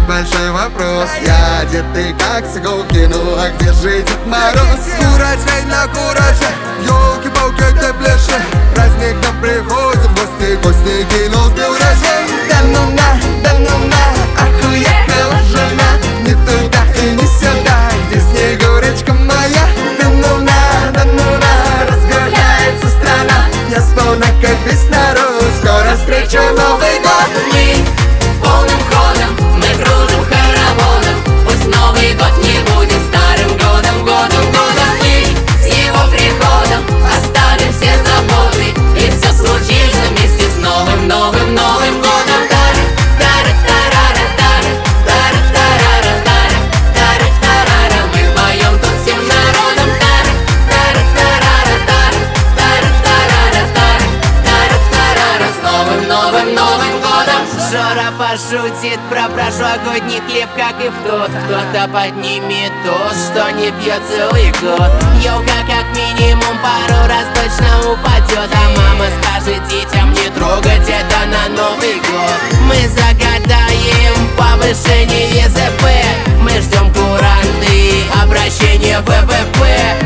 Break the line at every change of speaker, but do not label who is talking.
большой вопрос. Я одетый как с иголки, ну а где же Дед Мороз?
Кураж, на кураже, ёлки-палки, где ближе. Праздник нам приходит в гости, гости кинул сбил рожей.
Да ну на, ах, уехала жена. Не туда и не сюда, где Снегурочка моя. Да ну на, разгуляется страна. Я словно как весь народ, скоро встречу Новый год.
Мы полным ходом, мы кружим хороводом. Пусть Новый год не будет старым годом, годом. Мы с его приходом оставим все заботы, и все случится вместе с новым годом. Мы поем тут всем народом. С новым годом.
Жора пошутит про прошлогодний хлеб, как и в тот. Кто-то поднимет тост, что не пьет целый год. Ёлка как минимум пару раз точно упадет, а мама скажет детям не трогать это на Новый год. Мы загадаем повышение ЗП, мы ждем куранты, обращение ВВП.